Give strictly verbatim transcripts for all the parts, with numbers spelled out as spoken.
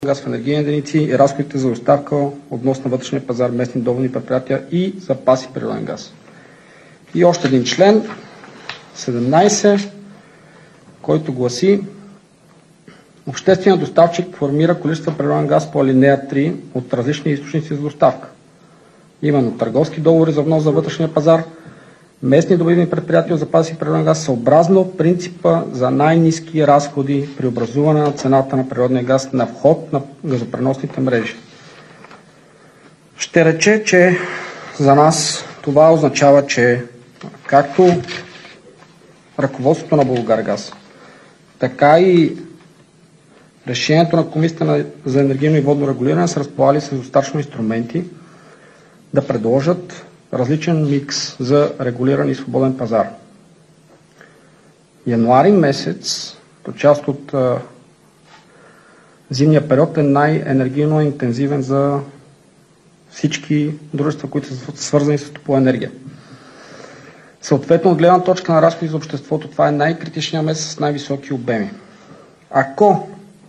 газ в енергийни единици и разходите за доставка относно вътрешния пазар, местни добивни предприятия и запаси природен газ. И още един член, седемнайсет, който гласи: общественият доставчик формира количества природен газ по алинея три от различни източници за доставка. Именно търговски договори за внос за вътрешния пазар, местни добивни предприятия от запаси природен газ, съобразно принципа за най-ниски разходи при образуване на цената на природния газ на вход на газопреносните мрежи. Ще рече, че за нас това означава, че както ръководството на Булгаргаз, така и решението на Комисията за енергийно и водно регулиране са разполагали с достатъчно инструменти да предложат различен микс за регулиран и свободен пазар. Януари месец, по част от а, зимния период, е най-енергийно интензивен за всички дружества, които са свързани с топлоенергия. Съответно, от гледна точка на разходи за обществото, това е най-критичният месец с най-високи обеми. Ако,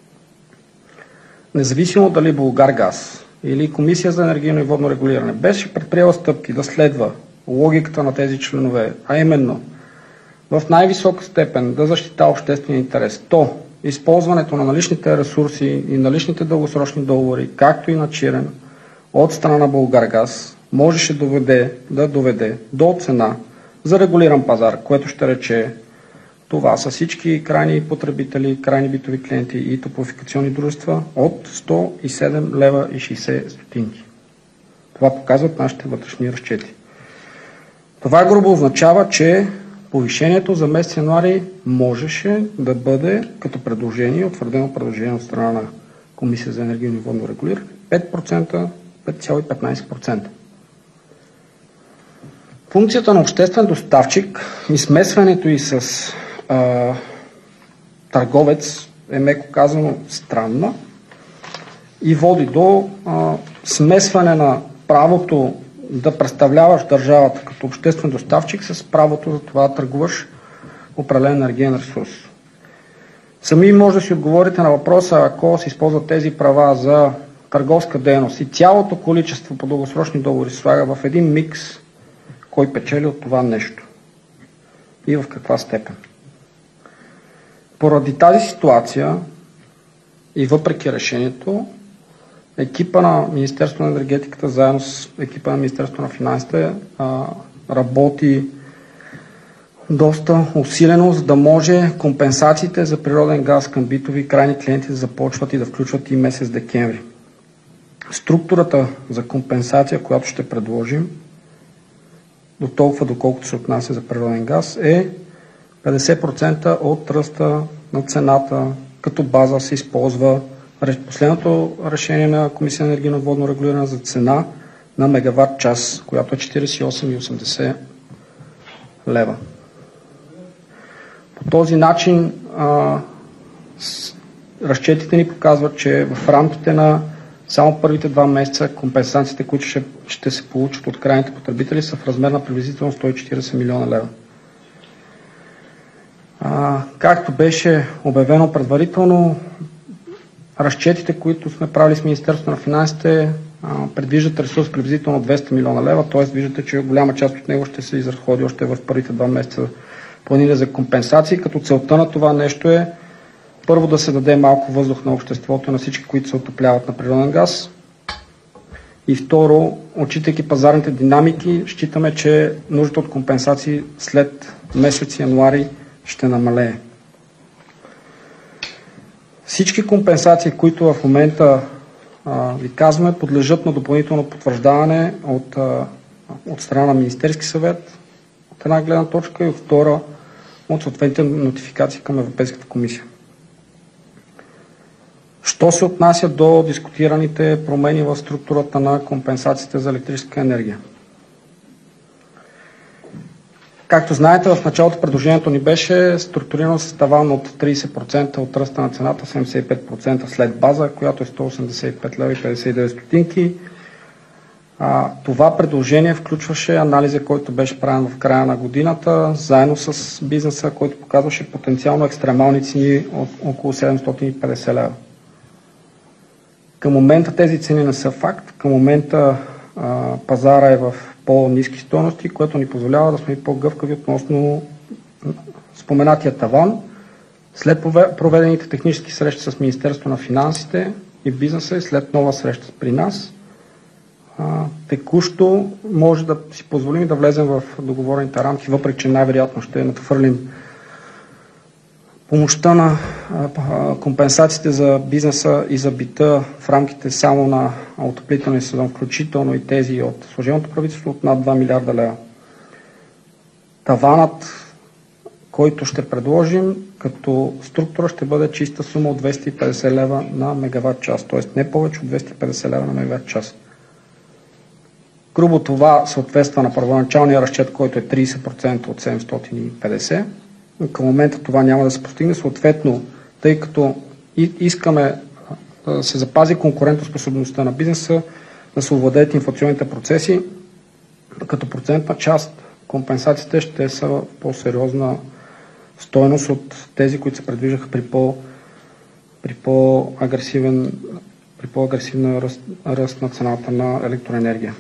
независимо дали Булгаргаз или Комисия за енергийно и водно регулиране беше предприела стъпки да следва логиката на тези членове, а именно в най-висока степен да защитава обществения интерес, то използването на наличните ресурси и наличните дългосрочни договори, както и на Чирен, от страна на Булгаргаз, можеше доведе, да доведе до цена за регулиран пазар, което ще рече това са всички крайни потребители, крайни битови клиенти и топлофикационни дружества от сто и седем лева и шейсет стотинки. Това показват нашите вътрешни разчети. Това грубо означава, че повишението за месец януари можеше да бъде като предложение, утвърдено предложение от страна на Комисия за енергийно и водно регулиране, пет процента, пет цяло и петнайсет процента. Функцията на обществен доставчик и смесването и с а, търговец е, меко казано, странна и води до а, смесване на правото да представляваш държавата като обществен доставчик с правото за това да търгуваш определен енергиен ресурс. Сами може да си отговорите на въпроса, ако се използват тези права за търговска дейност и цялото количество по дългосрочни договори се слага в един микс, кой печели от това нещо и в каква степен. Поради тази ситуация и въпреки решението, екипа на Министерството на енергетиката заедно с екипа на Министерството на финансите а, работи доста усилено, за да може компенсациите за природен газ към битови крайни клиенти да започват и да включват и месец декември. Структурата за компенсация, която ще предложим, до толкова доколкото се отнася за природен газ, е петдесет процента от ръста на цената, като база се използва последното решение на Комисия на енергийно и водно регулиране за цена на мегаватт час, която е четирийсет и осем и осемдесет лева. По този начин а, с, разчетите ни показват, че в рамките на само първите два месеца компенсациите, които ще, ще се получат от крайните потребители, са в размер на приблизително сто и четирийсет милиона лева. А, както беше обявено предварително, разчетите, които сме правили с Министерството на финансите, а, предвиждат ресурс приблизително двеста милиона лева, т.е. виждате, че голяма част от него ще се изразходи още в първите два месеца планира за компенсации, като целта на това нещо е първо да се даде малко въздух на обществото, на всички, които се отопляват на природен газ. И второ, отчитайки пазарните динамики, считаме, че нуждата от компенсации след месец януари ще намалее. Всички компенсации, които в момента а, ви казваме, подлежат на допълнително потвърждаване от, а, от страна на Министерски съвет, от една гледна точка, и от втора от съответните нотификации към Европейската комисия. Що се отнася до дискутираните промени в структурата на компенсациите за електрическа енергия? Както знаете, в началото предложението ни беше структурирано с таван от трийсет процента от ръста на цената, седемдесет и пет процента след база, която е сто осемдесет и пет лева и петдесет и девет стотинки. А, това предложение включваше анализа, който беше правен в края на годината, заедно с бизнеса, който показваше потенциално екстремални цени от около седемстотин и петдесет лева. Към момента тези цени не са факт. Към момента а, пазара е в по-ниски стойности, което ни позволява да сме по-гъвкави относно споменатия таван. След проведените технически срещи с Министерството на финансите и бизнеса и след нова среща при нас, а, текущо може да си позволим да влезем в договорените рамки, въпреки че най-вероятно ще надхвърлим помощта на а, компенсациите за бизнеса и за бита в рамките само на отоплителния сезон, включително и тези от служебното правителство от над два милиарда лева. Таванът, който ще предложим като структура, ще бъде чиста сума от двеста и петдесет лева на мегаватт час, т.е. не повече от двеста и петдесет лева на мегаватт час. Грубо това съответства на първоначалния разчет, който е тридесет процента от седемстотин и петдесет. Към момента това няма да се постигне, съответно, тъй като искаме да се запази конкурентоспособността на бизнеса, да се овладеят инфлационните процеси, като процентна част компенсациите ще са в по-сериозна стойност от тези, които се предвиждаха при, по, при по-агресивен при по-агресивна ръст, ръст на цената на електроенергия.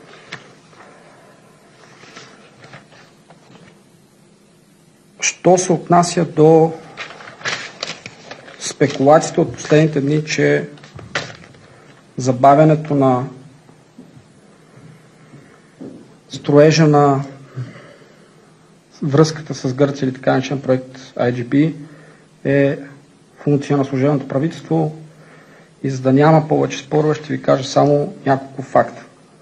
Що се отнася до спекулациите от последните дни, че забавянето на строежа на връзката с Гърция или така наречен проект ай джи би е функция на служебното правителство и за да няма повече спорове, ще ви кажа само няколко факта.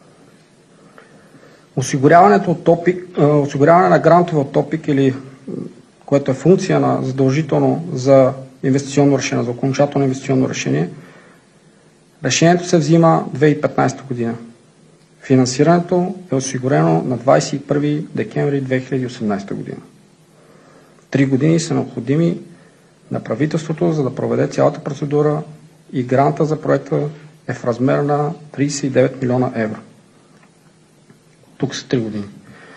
Осигуряването от топик, осигуряване на грантове от топик, или което е функция на задължително за инвестиционно решение, за окончателно инвестиционно решение, решението се взима две хиляди и петнадесета година. Финансирането е осигурено на двадесет и първи декември две хиляди и осемнадесета година. Три години са необходими на правителството, за да проведе цялата процедура и гранта за проекта е в размер на тридесет и девет милиона евро. Тук са три години.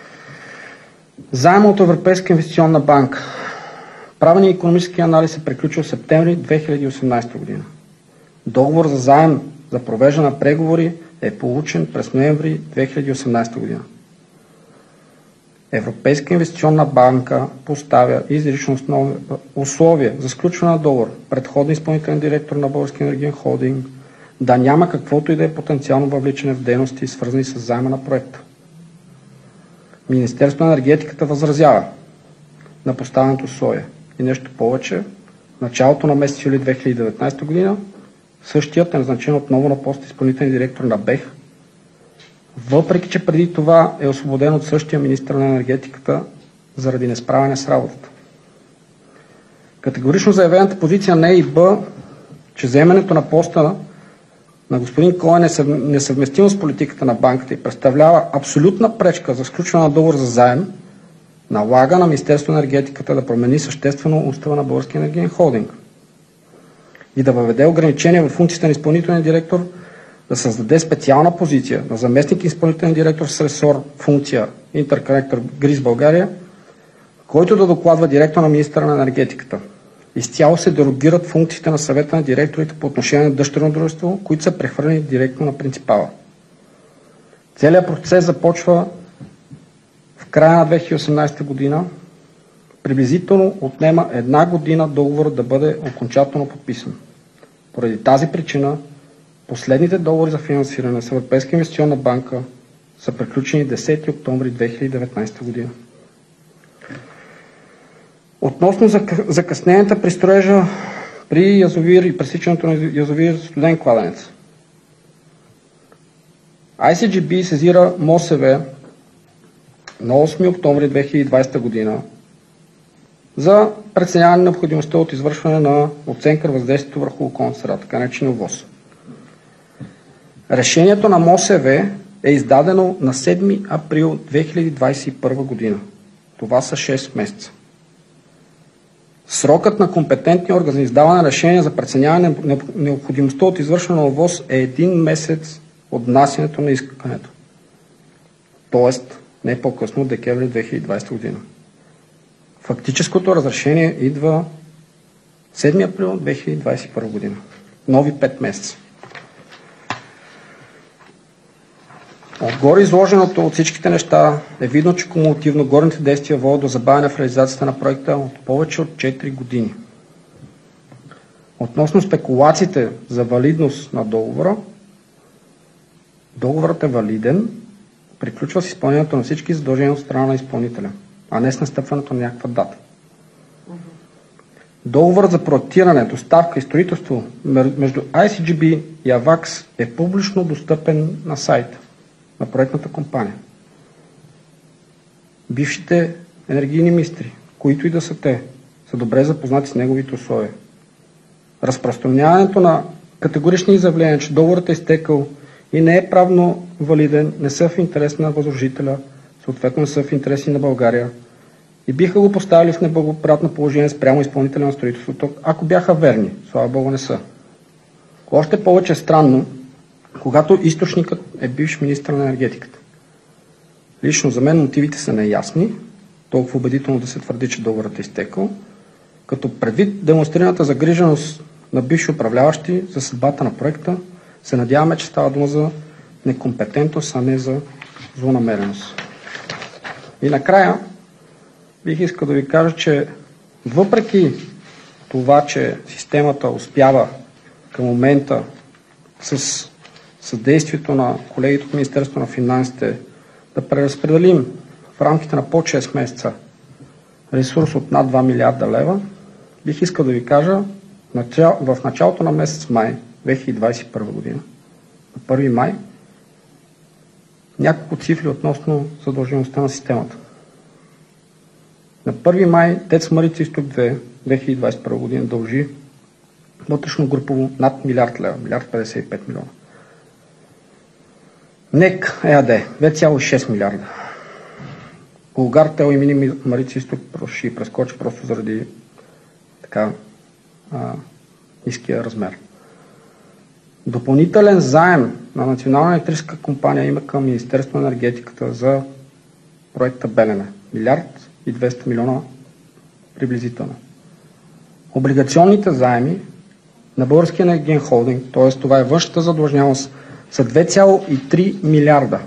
Заем от Европейска инвестиционна банка. Правеният икономически анализ е приключил в септември две хиляди и осемнадесета година. Договор за заем за провеждане на преговори е получен през ноември две хиляди и осемнадесета година. Европейска инвестиционна банка поставя изрично условие за сключване на договор предходния изпълнителен директор на Българския енергиен холдинг да няма каквото и да е потенциално въвличане в дейности, свързани с заема на проекта. Министерството на енергетиката възразява на поставеното условие. И нещо повече, в началото на месец юли две хиляди и деветнадесета година същият е назначен отново на пост изпълнителен директор на БЕХ, въпреки че преди това е освободен от същия министър на енергетиката заради несправяне с работата. Категорично заявената позиция на Е И Б, че вземането на поста на господин Коен е несъвместимо с политиката на банката и представлява абсолютна пречка за сключване на договор за заем, налага на Министерството на енергетиката да промени съществено устава на Българския енергиен холдинг и да въведе ограничения в функциите на изпълнителния директор, да създаде специална позиция на заместник изпълнителен директор с ресор функция интерконектор ГРИС България, който да докладва директор на министъра на енергетиката. Изцяло се дерогират функциите на съвета на директорите по отношение на дъщерно дружество, които са прехвърлени директно на принципала. Целият процес започва в края на две хиляди и осемнадесета година. Приблизително отнема една година договор да бъде окончателно подписан. Поради тази причина последните договори за финансиране с Европейска инвестиционна банка са приключени десети октомври две хиляди и деветнадесета година. Относно закъсненията при строежа при язовир и пресичането на язовир Студен кладенец. Ай Си Джи Би сезира МОСВ на осми октомври две хиляди и двадесета година за преценяване на необходимостта от извършване на оценка на въздействието върху околната среда, така наречения ОВОС. Решението на МОСВ е издадено на седми април две хиляди двадесет и първа година. Това са шест месеца. Срокът на компетентния орган за издаване на решение за преценяване на необходимостта от извършване на ОВОС е един месец от внасянето на искането. Тоест, не по-късно от декември две хиляди и двадесета година. Фактическото разрешение идва седми април две хиляди двадесет и първа година. Нови пет месеца. Отгоре изложеното от всичките неща е видно, че кумулативно горните действия водят до забавяне в реализацията на проекта от повече от четири години. Относно спекулациите за валидност на договора, договорът е валиден, приключва с изпълнението на всички задължения от страна на изпълнителя, а не с настъпването на някаква дата. Договорът за проектиране, доставка и строителство между ай си джи би и АВАКС е публично достъпен на сайта на проектната компания. Бившите енергийни министри, които и да са те, са добре запознати с неговите условия. Разпространяването на категорични изявления, че договорът е изтекал и не е правно валиден, не са в интерес на възложителя, съответно не са в интереси на България и биха го поставили в неблагоприятно положение спрямо изпълнителя на строителството, ако бяха верни. Слава Богу, не са. Още повече странно, когато източникът е бивш министър на енергетиката. Лично за мен мотивите са неясни, толкова убедително да се твърди, че договорът е изтекал, като предвид демонстрираната загриженост на бивши управляващи за съдбата на проекта, се надяваме, че става дума за некомпетентност, а не за злонамереност. И накрая бих искал да ви кажа, че въпреки това, че системата успява към момента с съдействието на колегите от Министерството на финансите да преразпределим в рамките на под шест месеца ресурс от над два милиарда лева, бих искал да ви кажа, в началото на месец май две хиляди двадесет и първа година, на първи май, няколко цифри относно задължеността на системата. На първи май ТЕЦ Марица изток две, две хиляди двадесет и първа година дължи вътрешно групово над милиард лева, милиард петдесет и пет милиона. НЕК ЕАД две цяло и шест милиарда. Булгартел и Мини Марица изток ще прескочи просто заради така а, ниския размер. Допълнителен заем на Национална електрическа компания има към Министерство на енергетиката за проекта Белене. Милиард и двеста милиона приблизително. Облигационните заеми на Българския енергиен холдинг, т.е. това е външната задлъжнялост, са две цяло и три милиарда.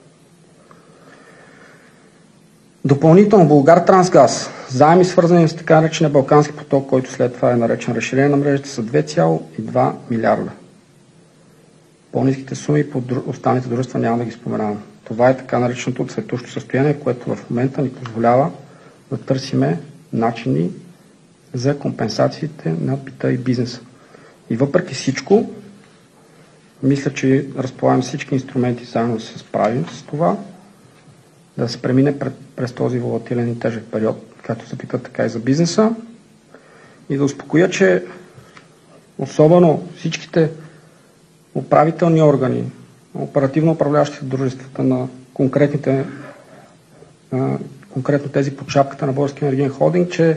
Допълнително Булгартрансгаз, заеми свързани с така наречения Балкански поток, който след това е наречен разширение на мрежата, са две цяло и два милиарда. По-ниските суми по останалите дружества няма да ги споменавам. Това е така нареченото цветущо състояние, което в момента ни позволява да търсиме начини за компенсациите на бита и бизнеса. И въпреки всичко, мисля, че разполагам всички инструменти заедно да се справим с това, да се премине пред, през този волатилен и тежък период, както се пита, така и за бизнеса, и да успокоя, че особено всичките управителни органи, оперативно управляващите дружествата на конкретните, конкретно тези под шапката на Българския енергиен холдинг, че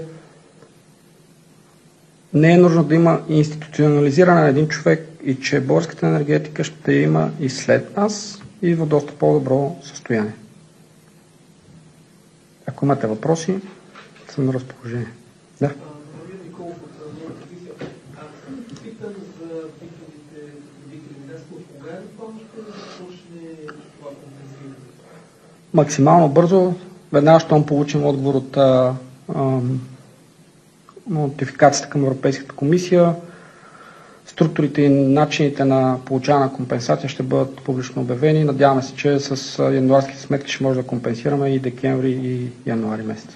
не е нужно да има институционализиране на един човек и че българската енергетика ще има и след нас и в доста по-добро състояние. Ако имате въпроси, съм на разположение. Да. Максимално бързо, веднага щом получим отговор от а, а, нотификацията към Европейската комисия, структурите и начините на получаване на компенсация ще бъдат публично обявени. Надяваме се, че с януарските сметки ще може да компенсираме и декември и януари месец.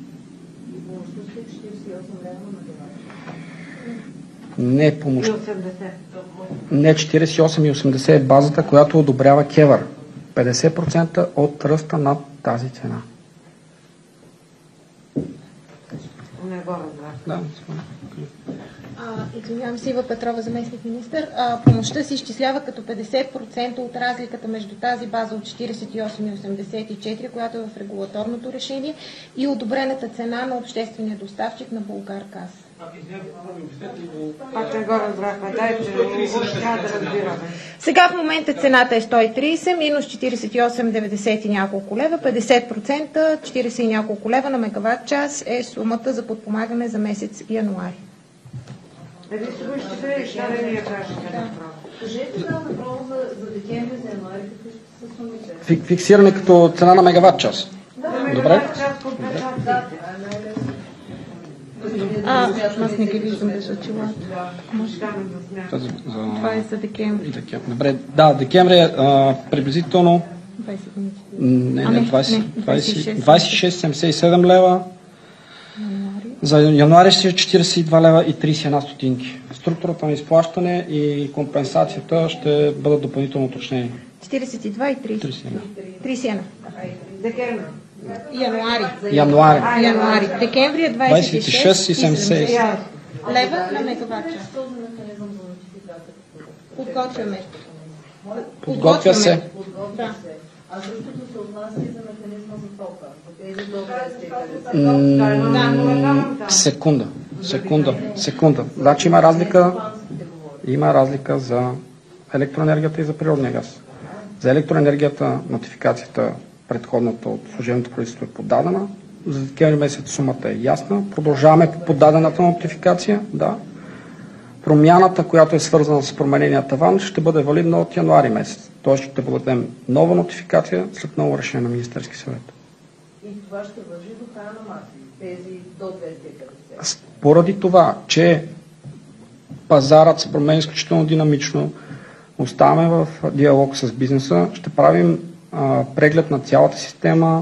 Не помощ. Не четиридесет и осем и осемдесет е базата, която одобрява КЕВР. петдесет процента от ръста на тази цена. Не го разбрах. Да, Извинявам се, Ива Петрова, заместник министър. Помощта се изчислява като петдесет процента от разликата между тази база от четиридесет и осем и осемдесет и четири, която е в регулаторното решение, и одобрената цена на обществения доставчик на Булгаргаз. Пак не го разбрахме. Дайте, трябва да разбираме. Сега в момента цената е сто и тридесет, минус четиридесет и осем деветдесет и няколко лева, петдесет процента, четиридесет и няколко лева на мегаватт час е сумата за подпомагане за месец януари. Дали се го изчислили, ще да ни я кажете направо. Кажете сега направо за за декември, за януари, какви ще са сумите? Фик, фиксиране като цена на мегаватт час. Да, Добре. част от Да, печатите. това е най-лесно. А, аз не ги виждам без очилата. Може да ме засмята. За, за... Това е за декември. Декември. Добре, да, декември е а, приблизително двайсет минути. не, А, не, не, двайсет, не, двайсет, двайсет и шест седемдесет и седем лева. За януари ще е четирийсет и два лева и трийсет и една стотинки. Структурата на изплащане и компенсацията ще бъдат допълнително уточнени. четирийсет и два и трийсет. трийсет и една. трийсет и една. Декември. Януари. Януари. Януари. Декември е двайсет и шест и седемдесет и седем лева на мегаватт час. Този механизъм за нотификация. Подготвяме. Подготвя се. Подготвя се. А същото се отнася и за механизма за тока. За тези до двеста и петдесет. М, Секунда. Секунда. Секунда. Значи има разлика. Има разлика за електроенергията и за природния газ. За електроенергията нотификацията предходната от служебното правителство е подадена. За декември месец сумата е ясна. Продължаваме по подадената нотификация. Да. Промяната, която е свързана с променения таван, ще бъде валидна от януари месец. Тоест ще подадем нова нотификация след ново решение на Министерски съвет. И това ще важи до края на март. Тези до двеста и петдесет. Поради това, че пазарът се променя изключително динамично, оставаме в диалог с бизнеса, ще правим а, преглед на цялата система,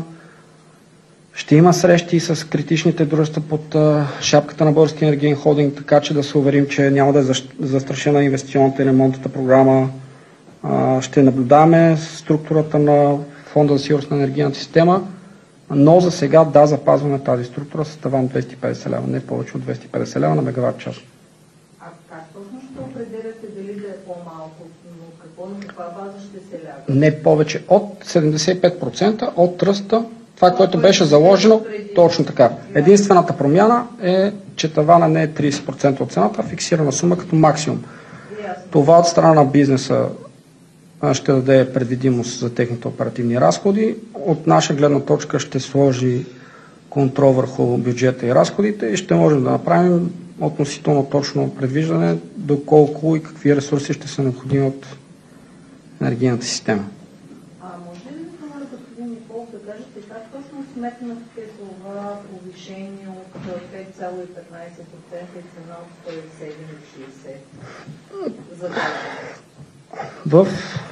ще има срещи с критичните дружества под а, шапката на Българския енергиен холдинг, така че да се уверим, че няма да е застрашена инвестиционната и ремонтната програма. А, ще наблюдаваме структурата на Фонда за сигурност на енергийната система, но за сега да запазваме тази структура с таван двеста и петдесет лева, не повече от двеста и петдесет лева на мегаватт час. А как точно ще определяте дали да е по-малко? Но какво, на каква база ще се ляга? Не повече от седемдесет и пет процента от тръста, това, което беше заложено, точно така. Единствената промяна е, че тавана не е трийсет процента от цената, а фиксирана сума като максимум. Това от страна на бизнеса ще даде предвидимост за техните оперативни разходи. От наша гледна точка ще сложи контрол върху бюджета и разходите и ще можем да направим относително точно предвиждане доколко и какви ресурси ще са необходими от енергийната система. А може ли да помоля господин Николов да кажете как точно сметнахте това повишение от пет цяло и петнайсет процента и цена от сто и седем и шейсет за гражданите? В,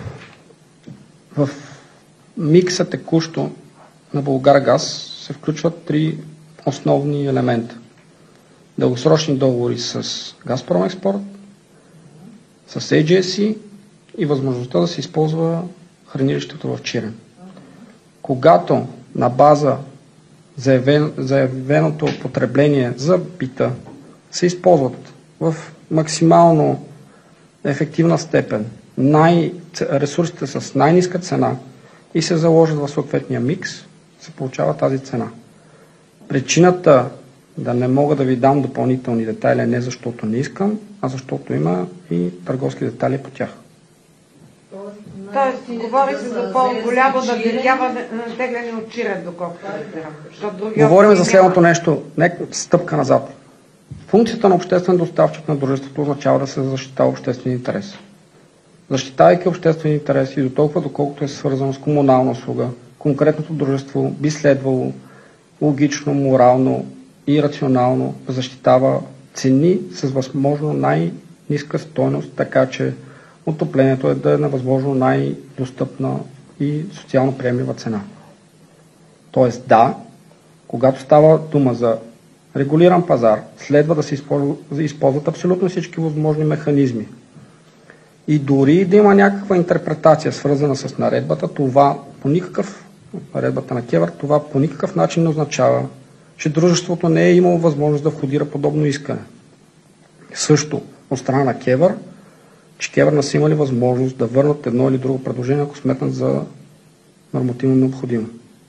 в микса текущо на Булгаргаз се включват три основни елемента. Дългосрочни договори с Газпром Експорт, с Ей Джи Ес Си и възможността да се използва хранилището в Чирен. Когато на база заявен, заявеното потребление за бита се използват в максимално ефективна степен най- ресурсите с най-ниска цена и се заложат в съответния микс, се получава тази цена. Причината да не мога да ви дам допълнителни детайли не защото не искам, а защото има и търговски детайли по тях. Тоест, говори се за по-голямо набиряване на тегляне от Чирен, доколкото разбирам. Говорим за следното нещо, нека стъпка назад. Функцията на обществен доставчик на дружеството означава да се защитава обществен интерес. Защитавайки обществен интерес и до толкова, доколкото е свързано с комунална услуга, конкретното дружество би следвало логично, морално и рационално да защитава цени с възможно най-ниска стойност, така че отоплението е да е на възможно най-достъпна и социално приемлива цена. Тоест да, когато става дума за регулиран пазар, следва да се използват, използват абсолютно всички възможни механизми. И дори да има някаква интерпретация, свързана с наредбата, това по никакъв, наредбата на КЕВР, това по никакъв начин не означава, че дружеството не е имало възможност да входира подобно искане. Също от страна на КЕВР, че КЕВР не са имали възможност да върнат едно или друго предложение, ако сметнат за нормативно необходимо.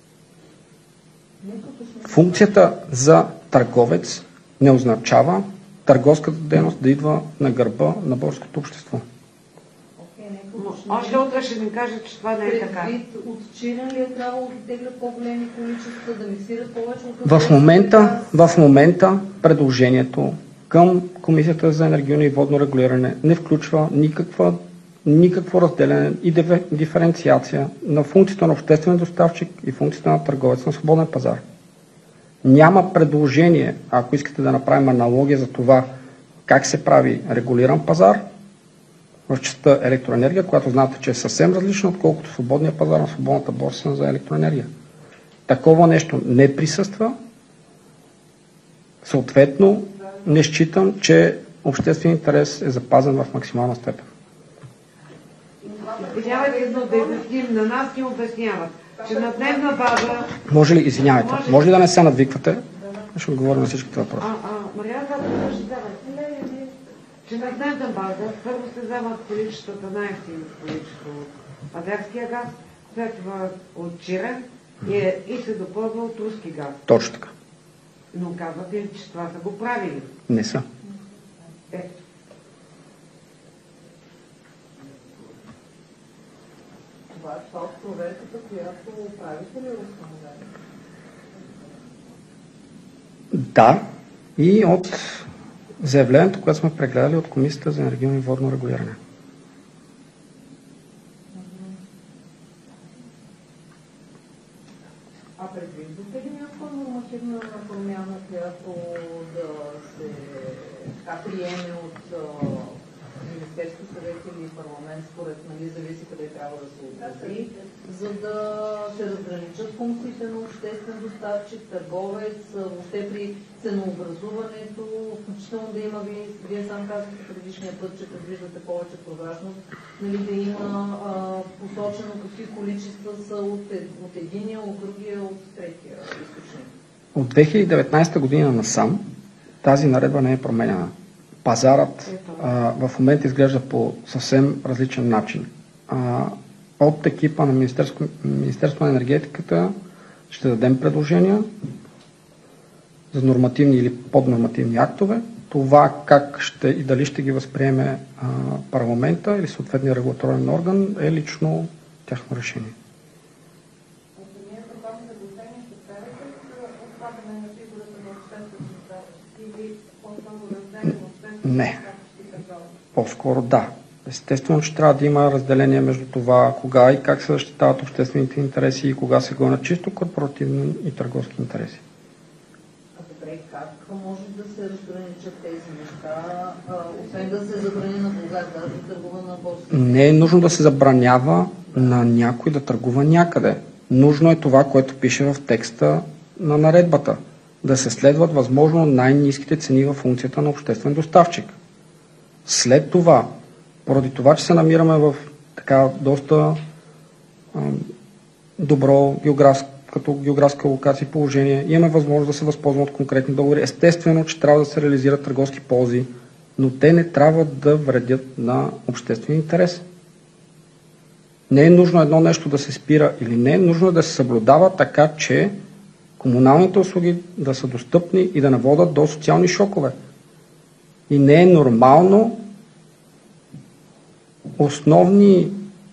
Функцията за търговец не означава търговската дейност да идва на гърба на българското общество. Още утре ще ми кажат, че това не е така. От Чирен ли е трябвало да теглят по-големи количества, да миксират повече от... В момента, в момента предложението към Комисията за енергийно и водно регулиране не включва никаква никакво разделяне и диференциация на функцията на обществен доставчик и функцията на търговец на свободен пазар. Няма предложение, ако искате да направим аналогия за това как се прави регулиран пазар в частта електроенергия, която знаете, че е съвсем различна, отколкото свободния пазар на свободната борса за електроенергия. Такова нещо не присъства. Съответно, не считам, че обществен интерес е запазен в максимална степен. Извинявайте, но да изясним, на нас ни обясняват, че на дневна база... Може ли, извинявайте, може, може ли да не се надвиквате? Ще отговоря на всичките въпроси. А, а, Мариана казва, че дават. Че на дневна база първо се вземат количествата, най-ефтиното количество от азерския газ, след това от Чирен и, и се допълва от руски газ. Точно така. Но казвате ли, че това са го правили? Не са. Е. Това е това от проверката, която правите ли установено? Да, и от заявлението, което сме прегледали от Комисията за енергийно и водно регулиране. А предвиждате ли някаква нормативна промяна, която да се така приеме от Министерски съвет или парламент, според нали, зависи къде трябва да се отрази, за да се разграничат функциите на обществен доставчик, търговец, въобще при ценообразуването, включително да има, вие, вие сам казахте предишния път, че предвиждате повече прозрачност, нали, да има а, посочено какви количества са от, от единия, от другия, от третия източник. От две хиляди и деветнадесета година насам тази наредба не е променена. Пазарът а, в момента изглежда по съвсем различен начин. А, от екипа на Министерство, Министерство на енергетиката ще дадем предложения за нормативни или поднормативни актове. Това как ще и дали ще ги възприеме а, парламента или съответния регулаторен орган е лично тяхно решение. Не. По-скоро да. Естествено, че трябва да има разделение между това кога и как се защитават обществените интереси и кога се гонят чисто корпоративни и търговски интереси. А добре, как може да се разграничат тези неща, освен да се забрани на Булгаргаз да търгува на борса? Не е нужно да се забранява на някой да търгува някъде. Нужно е това, което пише в текста на наредбата. Да се следват възможно най-ниските цени в функцията на обществен доставчик. След това, поради това, че се намираме в така доста а, добро географско, като географска локация и положение, имаме възможност да се възползваме от конкретни договори. Естествено, че трябва да се реализират търговски ползи, но те не трябва да вредят на обществен интерес. Не е нужно едно нещо да се спира или не, нужно е да се съблюдава така, че комуналните услуги да са достъпни и да не водят до социални шокове. И не е нормално основни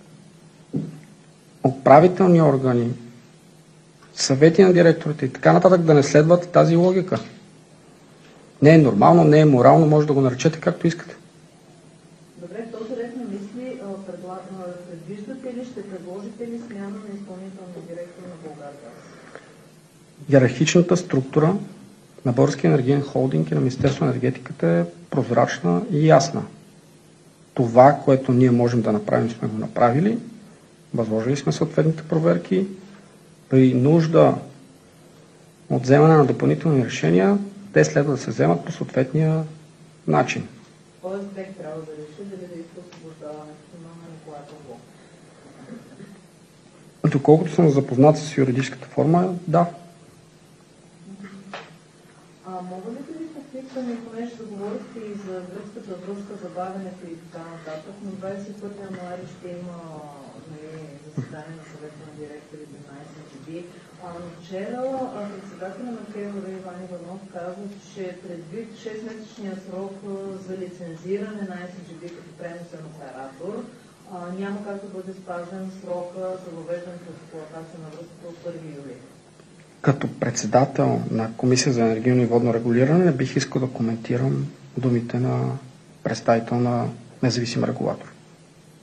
управителни органи, съвети на директорите и така нататък да не следват тази логика. Не е нормално, не е морално, може да го наречете както искате. Добре, в този ред на мисли предвиждате ли, ще предложите ли смяна на изпълнителния директор на Булгаргаз? Йерархичната структура на Българския енергиен холдинг и на Министерство на енергетиката е прозрачна и ясна. Това, което ние можем да направим, сме го направили. Възложили сме съответните проверки. При нужда от вземане на допълнителни решения, те следва да се вземат по съответния начин. Тоест, БЕК трябва да реши дали да иска освобождаването на Николай Павлов. Доколкото съм запознат с юридическата форма, да. А мога ли да ви попитам, понеже да говорите и за гръцката връзка, забавянето и така нататък, на двадесет и първи януари ще има заседание на съвета на директорите на ай си джи би. А вчера председателя на КЕВР Иван Иванов каза, че предвид шестмесечния срок за лицензиране на ай си джи би като преносен оператор, няма как да бъде спазен срока за въвеждането в експлоатация на връзката от първи юли. Като председател на Комисия за енергийно и водно регулиране не бих искал да коментирам думите на представител на независим регулатор.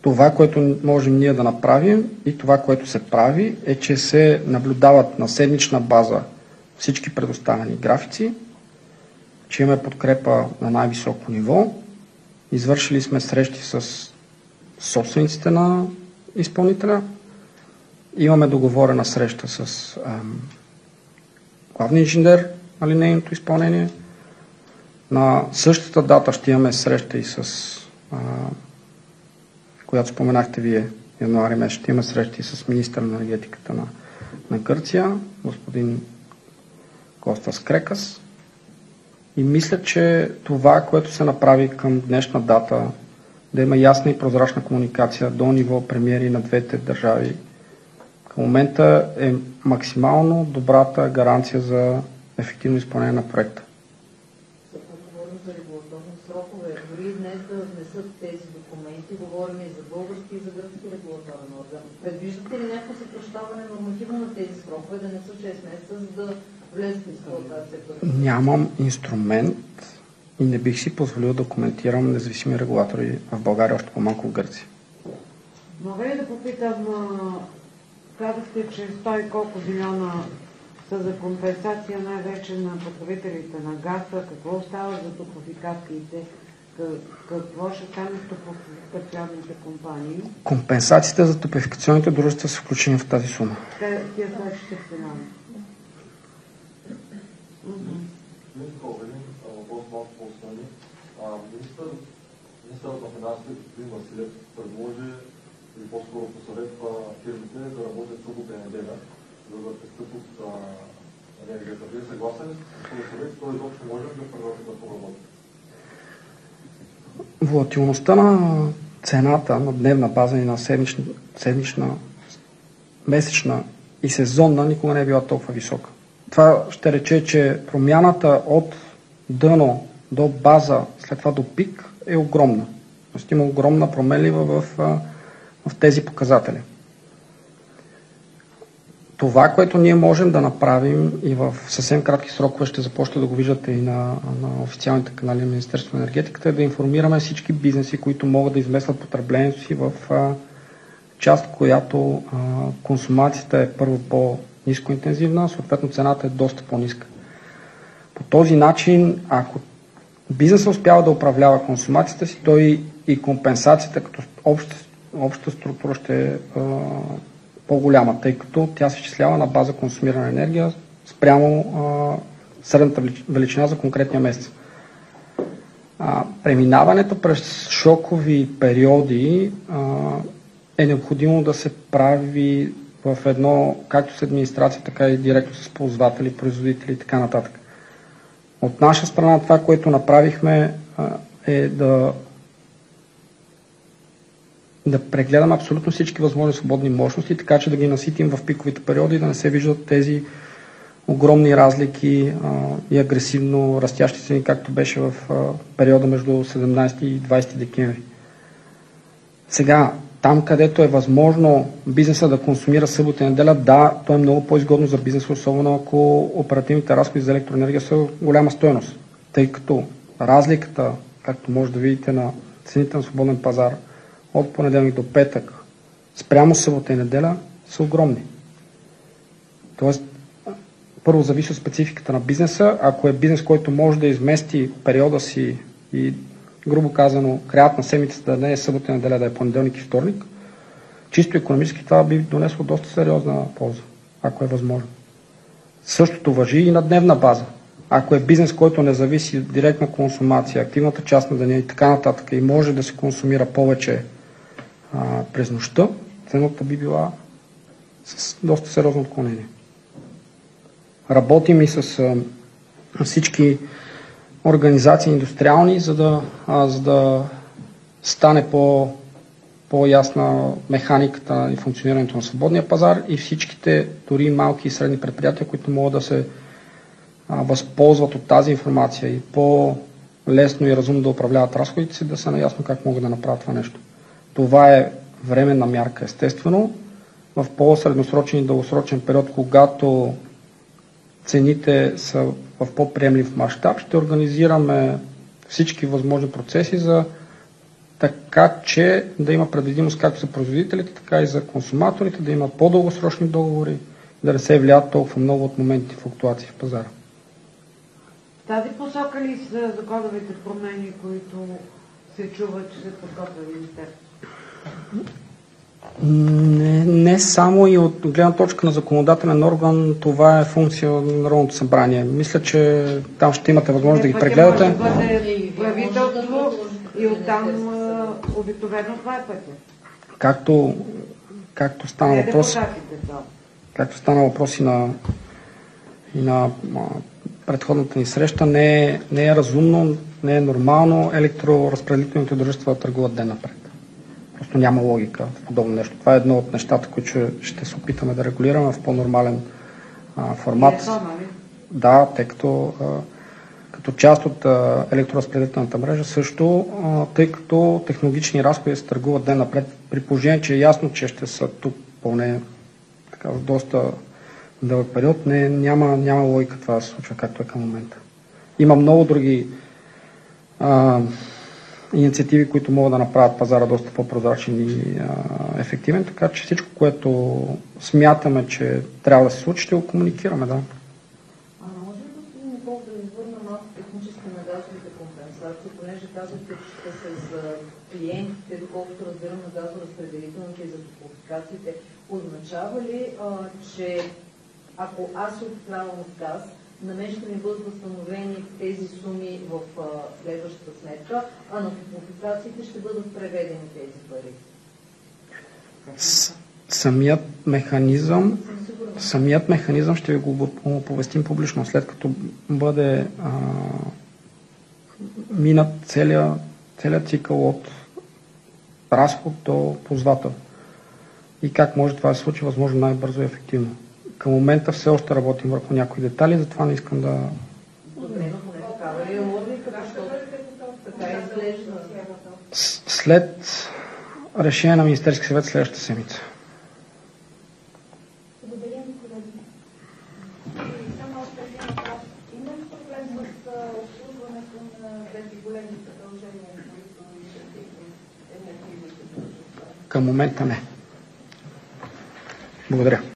Това, което можем ние да направим и това, което се прави, е, че се наблюдават на седмична база всички предоставени графици, че имаме подкрепа на най-високо ниво. Извършили сме срещи с собствениците на изпълнителя. Имаме договорена среща с ам, главния инженер на линейното изпълнение. На същата дата ще имаме среща и с, а, която споменахте вие, януари месец, ще имаме срещи с министър на енергетиката на, на Гърция, господин Костас Крекас. И мисля, че това, което се направи към днешна дата, да има ясна и прозрачна комуникация до ниво премиери на двете държави, към момента е максимално добрата гаранция за ефективно изпълнение на проекта. Ако говорим за регулаторни срокове, дори днес да внесат тези документи, говорим и за български и за гръцки регулаторен орган. Предвиждате ли някакво съкращаване нормативно на тези срокове, да не са шест месеца, за да влезат в експлоатация? Нямам инструмент и не бих си позволил да коментирам независими регулатори в България, още по-малко в Гърция. Мога ли да попитам, казахте, че сто и колко милиона са за компенсация най-вече на потребителите на газа, какво остава за топлофикациите, какво ще стане с топлофикационните компании? Компенсациите за топлофикационните дружества са включени в тази сума. Те, тия са естествено. Въпрос малко по-основни. Министърът на финансите господин Василев предложи или по-скоро посъветва фирмите да работят събота и неделя, за да пристъпят енергията. Вие съгласен ли с този съвет? Той изобщо може да проработи? Волатилността на цената на дневна база и на седмична, седмична, месечна и сезонна никога не е била толкова висока. Това ще рече, че промяната от дъно до база, след това до пик е огромна. Тоест има огромна променлива в, в тези показатели. Това, което ние можем да направим и в съвсем кратки срокове ще започне да го виждате и на, на официалните канали на Министерството на енергетиката, е да информираме всички бизнеси, които могат да изместват потреблението си в а, част, която а, консумацията е първо по-ниско интензивна, съответно цената е доста по-ниска. По този начин, ако бизнесът успява да управлява консумацията си, той и компенсацията като обща, обща структура ще е а, по-голяма, тъй като тя се изчислява на база консумирана енергия спрямо а, средната величина за конкретния месец. А, преминаването през шокови периоди а, е необходимо да се прави в едно, както с администрация, така и директно с ползватели, производители и така нататък. От наша страна това, което направихме, а, е да да прегледаме абсолютно всички възможни свободни мощности, така че да ги наситим в пиковите периоди и да не се виждат тези огромни разлики а, и агресивно растящи цени, както беше в а, периода между седемнадесети и двадесети декември. Сега, там където е възможно бизнеса да консумира събота и неделя, да, то е много по-изгодно за бизнеса, особено ако оперативните разходи за електроенергия са голяма стойност, тъй като разликата, както може да видите на цените на свободен пазар, от понеделник до петък, спрямо събота и неделя, са огромни. Тоест, първо зависи от спецификата на бизнеса. Ако е бизнес, който може да измести периода си и, грубо казано, краят на седмицата да не е събота и неделя, да е понеделник и вторник, чисто икономически това би донесло доста сериозна полза, ако е възможно. Същото важи и на дневна база. Ако е бизнес, който не зависи от директна консумация, активната част на деня и така нататък и може да се консумира повече а, през нощта, цената би била с доста сериозно отклонение. Работим и с а, всички организации индустриални, за да, а, за да стане по, по-ясна механиката и функционирането на свободния пазар и всичките, дори малки и средни предприятия, които могат да се а, възползват от тази информация и по-лесно и разумно да управляват разходите си, да са наясно как могат да направят това нещо. Това е временна мярка, естествено. В по-средносрочен и дългосрочен период, когато цените са в по-приемлив мащаб, ще организираме всички възможни процеси за така че да има предвидимост както за производителите, така и за консуматорите, да има по-дългосрочни договори, да не се влияят толкова много от моментни флуктуации в пазара. В тази посока ли са законовите промени, които се чува, че се подготвя Министерството? Не, не само и от гледна точка на законодателен орган, това е функция на Народното събрание. Мисля, че там ще имате възможност да ги прегледате. Може да бъде правителство и оттам обикновено това е пътя. Както, както стана Не въпрос, депутатите са. както стана въпрос и на, и на а, предходната ни среща, не е, не е разумно, не е нормално електроразпределителните дружества да търгуват ден напред. Просто няма логика в подобно нещо. Това е едно от нещата, които ще, ще се опитаме да регулираме в по-нормален а, формат. Не е то, нали? Да, тъй като а, като част от а, електроразпределителната мрежа също, а, тъй като технологични разходи се търгуват ден напред, при положение, че е ясно, че ще са тук поне така, в доста дълъг период, не, няма, няма логика това да се случва както е към момента. Има много други а, инициативи, които могат да направят пазара доста по-прозрачен и а, ефективен, така че всичко, което смятаме, че трябва да се случи, ще го комуникираме, да. А може ли, господин Николов, да ви върна малко технически на газовите компенсации, понеже казвате, че ще са за клиентите, доколкото разбирам на газоразпределителните и за топлофикациите, означава ли, а, че ако аз се отправям от газ, на мен ще ми бъдат възстановени тези суми в а, следващата сметка, а на топлофикациите ще бъдат преведени тези пари? С, самият механизъм самият механизъм ще ви го оповестим публично, след като бъде а, минат целият, целият цикъл от разход до ползвател. И как може това да се случи възможно най-бързо и ефективно. Към момента все още работим върху някои детали, затова не искам да... След решение на Министерския съвет следващата седмица. Благодаря ви, колеги. Само още един въпрос. Има ли проблем с обслужването на тези големи задължения, които енергийните дружества? Към момента не. Благодаря.